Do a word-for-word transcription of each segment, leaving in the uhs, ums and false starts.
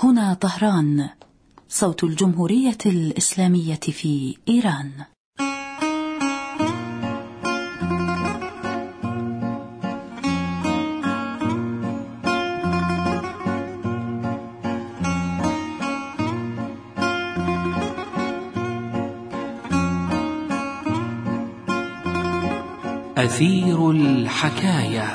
هنا طهران، صوت الجمهورية الإسلامية في إيران. أثير الحكاية.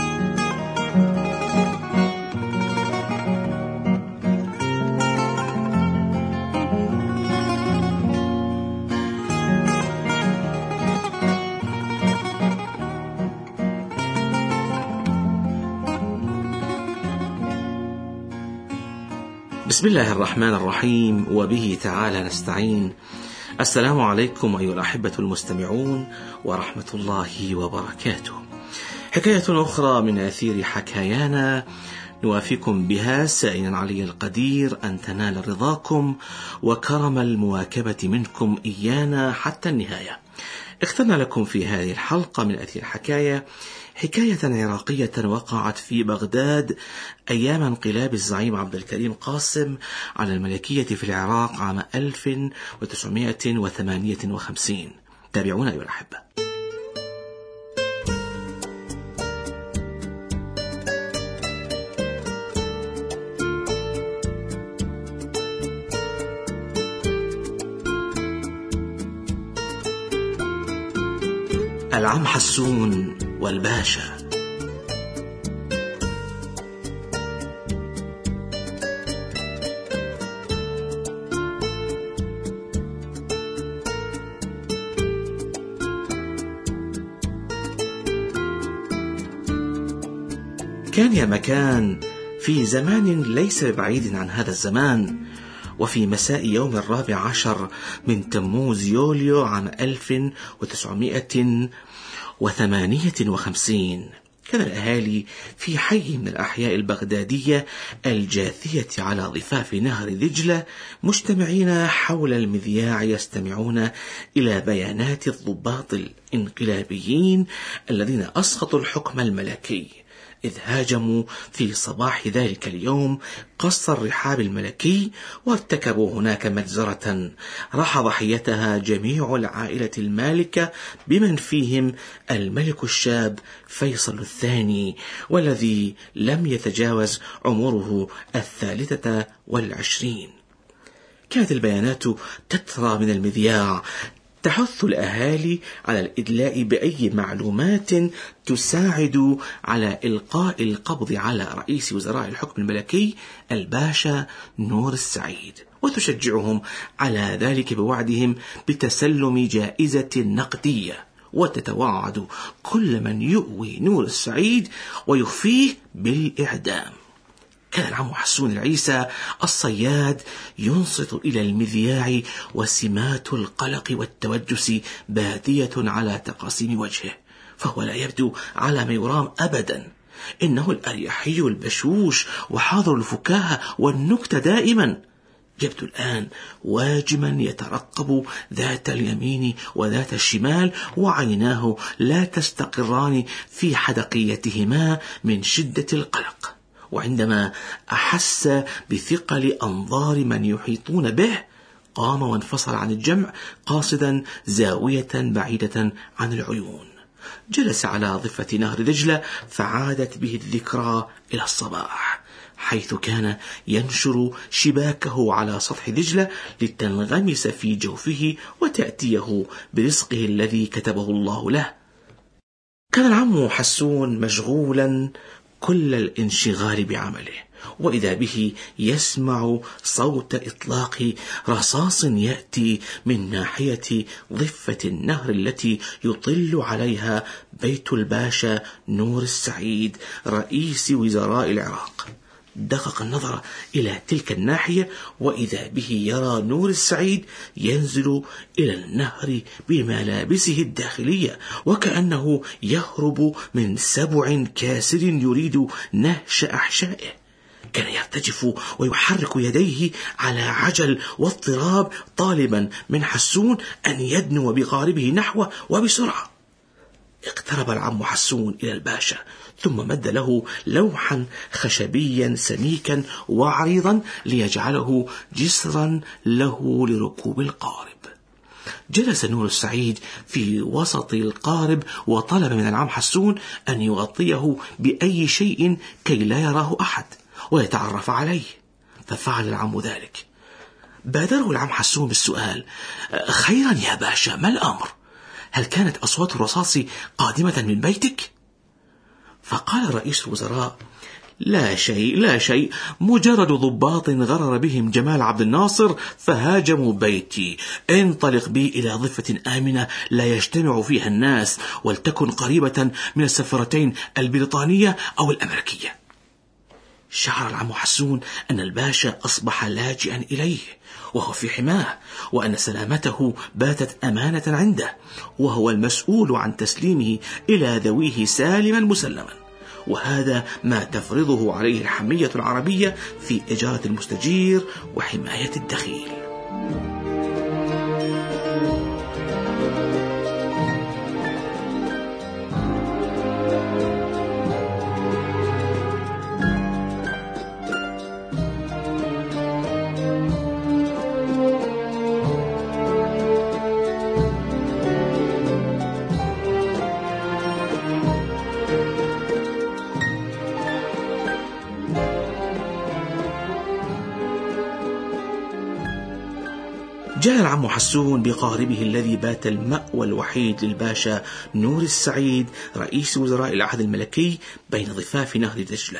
بسم الله الرحمن الرحيم، وبه تعالى نستعين. السلام عليكم أيها الأحبة المستمعون ورحمة الله وبركاته. حكاية أخرى من أثير حكايانا نوافيكم بها سائلا علي القدير أن تنال رضاكم وكرم المواكبة منكم إيانا حتى النهاية. اخترنا لكم في هذه الحلقة من أثير حكاية حكاية عراقية وقعت في بغداد أيام انقلاب الزعيم عبد الكريم قاسم على الملكية في العراق عام ألف وتسعمائة وثمانية وخمسين. تابعونا أيها الأحبة. العم حسون والباشا. كان يا مكان في زمان ليس ببعيد عن هذا الزمان، وفي مساء يوم الرابع عشر من تموز يوليو عام ألف وتسعمائة وثمانية وخمسين، كان الأهالي في حي من الأحياء البغدادية الجاثية على ضفاف نهر دجلة مجتمعين حول المذياع يستمعون إلى بيانات الضباط الانقلابيين الذين أسقطوا الحكم الملكي، إذ هاجموا في صباح ذلك اليوم قصر الرحاب الملكي وارتكبوا هناك مجزرة راح ضحيتها جميع العائلة المالكة بمن فيهم الملك الشاب فيصل الثاني، والذي لم يتجاوز عمره الثالثة والعشرين. كانت البيانات تترى من المذياع تحث الأهالي على الإدلاء بأي معلومات تساعد على إلقاء القبض على رئيس وزراء الحكم الملكي الباشا نور السعيد، وتشجعهم على ذلك بوعدهم بتسلم جائزة نقدية، وتتوعد كل من يؤوي نور السعيد ويخفيه بالإعدام. كان العم حسون العيسى الصياد ينصت إلى المذياع، وسمات القلق والتوجس بادية على تقاسيم وجهه، فهو لا يبدو على ما يرام أبدا. إنه الأريحي البشوش وحاضر الفكاهة والنكتة دائما، يبدو الآن واجما يترقب ذات اليمين وذات الشمال، وعيناه لا تستقران في حدقيتهما من شدة القلق. وعندما أحس بثقل أنظار من يحيطون به قام وانفصل عن الجمع قاصدا زاوية بعيدة عن العيون. جلس على ضفة نهر دجلة فعادت به الذكرى إلى الصباح، حيث كان ينشر شباكه على سطح دجلة لتنغمس في جوفه وتأتيه برزقه الذي كتبه الله له. كان العم حسون مشغولا كل الانشغال بعمله، وإذا به يسمع صوت إطلاق رصاص يأتي من ناحية ضفة النهر التي يطل عليها بيت الباشا نور السعيد رئيس وزراء العراق. دقق النظر إلى تلك الناحية، وإذا به يرى نور السعيد ينزل إلى النهر بملابسه الداخلية، وكأنه يهرب من سبع كاسر يريد نهش أحشائه. كان يرتجف ويحرك يديه على عجل واضطراب، طالبا من حسون أن يدنو بقاربه نحوه وبسرعة. اقترب العم حسون إلى الباشا، ثم مد له لوحا خشبيا سميكا وعريضا ليجعله جسرا له لركوب القارب. جلس نور السعيد في وسط القارب وطلب من العم حسون أن يغطيه بأي شيء كي لا يراه أحد ويتعرف عليه، ففعل العم ذلك. بادره العم حسون بالسؤال: خيرا يا باشا، ما الأمر؟ هل كانت أصوات الرصاص قادمة من بيتك؟ فقال رئيس الوزراء: لا شيء لا شيء، مجرد ضباط غرر بهم جمال عبد الناصر فهاجموا بيتي. انطلق بي إلى ضفة آمنة لا يجتمع فيها الناس، ولتكن قريبة من السفارتين البريطانية أو الأمريكية. شعر العم حسون أن الباشا أصبح لاجئا إليه وهو في حماه، وأن سلامته باتت أمانة عنده، وهو المسؤول عن تسليمه إلى ذويه سالما مسلما، وهذا ما تفرضه عليه الحمية العربية في إجارة المستجير وحماية الدخيل. جاء العم حسون بقاربه الذي بات المأوى الوحيد للباشا نور السعيد رئيس وزراء العهد الملكي بين ضفاف نهر دجلة،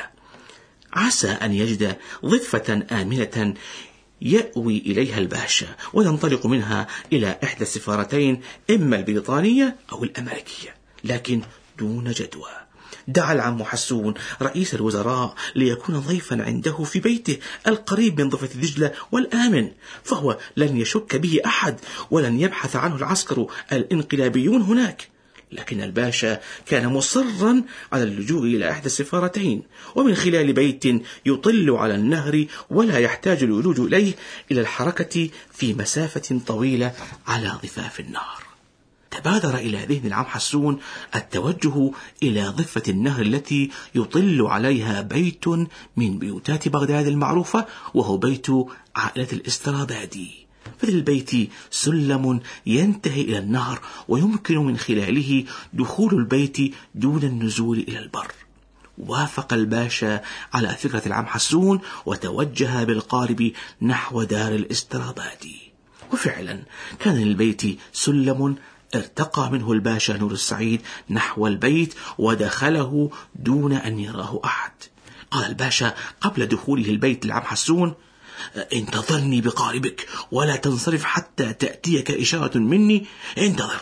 عسى أن يجد ضفة آمنة يأوي إليها الباشا وينطلق منها إلى إحدى السفارتين، إما البريطانية أو الأمريكية، لكن دون جدوى. دعا العم حسون رئيس الوزراء ليكون ضيفا عنده في بيته القريب من ضفة دجلة والآمن، فهو لن يشك به أحد ولن يبحث عنه العسكر الانقلابيون هناك. لكن الباشا كان مصرا على اللجوء إلى إحدى السفارتين، ومن خلال بيت يطل على النهر ولا يحتاج الولوج إليه إلى الحركة في مسافة طويلة على ضفاف النهر. تبادر إلى ذهن العم حسون التوجه إلى ضفة النهر التي يطل عليها بيت من بيوتات بغداد المعروفة، وهو بيت عائلة الاسترابادي. في البيت سلم ينتهي إلى النهر، ويمكن من خلاله دخول البيت دون النزول إلى البر. وافق الباشا على فكرة العم حسون وتوجه بالقارب نحو دار الاسترابادي. وفعلا كان للبيت سلم ارتقى منه الباشا نور السعيد نحو البيت ودخله دون أن يراه أحد. قال الباشا قبل دخوله البيت لعم حسون: انتظرني بقاربك ولا تنصرف حتى تأتيك إشارة مني، انتظر.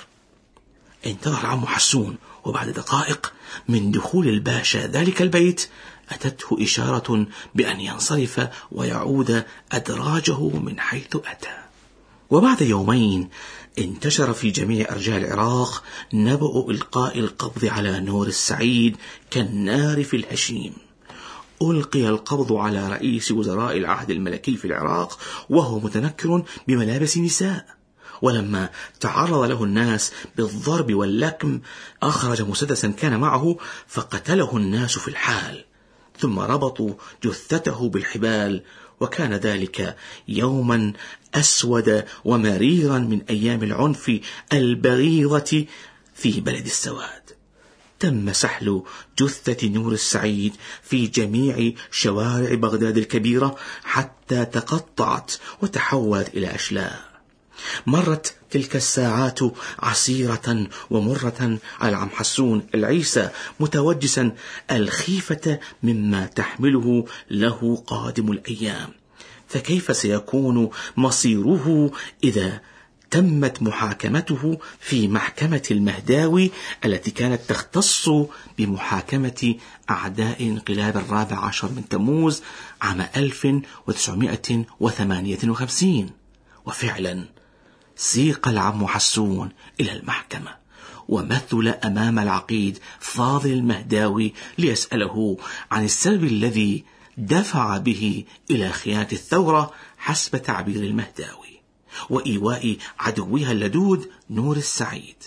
انتظر عم حسون، وبعد دقائق من دخول الباشا ذلك البيت أتته إشارة بأن ينصرف ويعود أدراجه من حيث أتى. وبعد يومين انتشر في جميع أرجاء العراق نبأ إلقاء القبض على نور السعيد كالنار في الهشيم. ألقي القبض على رئيس وزراء العهد الملكي في العراق وهو متنكر بملابس نساء، ولما تعرض له الناس بالضرب واللكم أخرج مسدسا كان معه فقتله الناس في الحال، ثم ربطوا جثته بالحبال. وكان ذلك يوما أسود ومريرا من أيام العنف البغيضة في بلد السواد. تم سحل جثة نور السعيد في جميع شوارع بغداد الكبيرة حتى تقطعت وتحولت إلى أشلاء. مرت تلك الساعات عسيرة ومرة على العم حسون العيسى، متوجسا الخيفة مما تحمله له قادم الأيام. فكيف سيكون مصيره إذا تمت محاكمته في محكمة المهداوي التي كانت تختص بمحاكمة أعداء انقلاب الرابع عشر من تموز عام ألف وتسعمائة وثمانية وخمسين؟ وفعلا سيق العم حسون إلى المحكمة، ومثل أمام العقيد فاضل المهداوي ليسأله عن السبب الذي دفع به إلى خيانة الثورة حسب تعبير المهداوي وإيواء عدوها اللدود نور السعيد.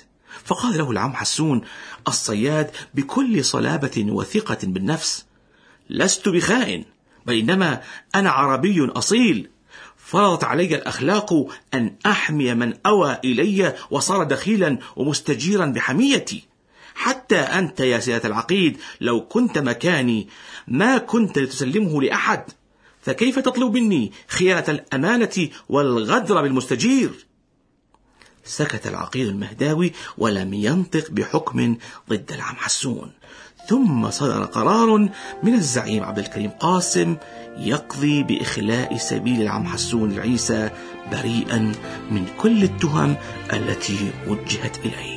فقال له العم حسون الصياد بكل صلابة وثقة بالنفس: لست بخائن، بل إنما أنا عربي أصيل، فرضت علي الأخلاق أن أحمي من أوى إلي وصار دخيلا ومستجيرا بحميتي. حتى أنت يا سيادة العقيد لو كنت مكاني ما كنت لتسلمه لأحد، فكيف تطلب مني خيانة الأمانة والغدر بالمستجير؟ سكت العقيد المهداوي ولم ينطق بحكم ضد العم حسون. ثم صدر قرار من الزعيم عبد الكريم قاسم يقضي بإخلاء سبيل العم حسون العيسى بريئا من كل التهم التي وجهت إليه.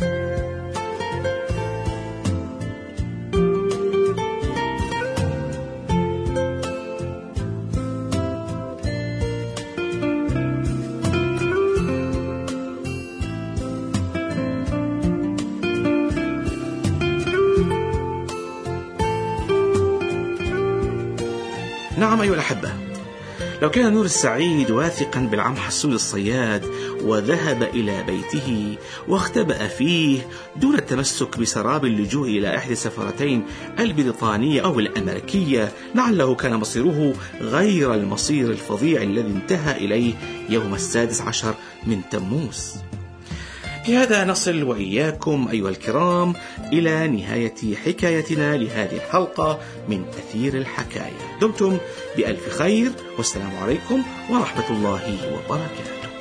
نعم أيها الأحبة، لو كان نور السعيد واثقا بالعم حسون الصياد وذهب إلى بيته واختبأ فيه دون التمسك بسراب اللجوء إلى إحدى السفارتين البريطانية أو الأمريكية، لعله كان مصيره غير المصير الفظيع الذي انتهى إليه يوم السادس عشر من تموز. بهذا نصل وإياكم أيها الكرام إلى نهاية حكايتنا لهذه الحلقة من أثير الحكاية. دمتم بألف خير، والسلام عليكم ورحمة الله وبركاته.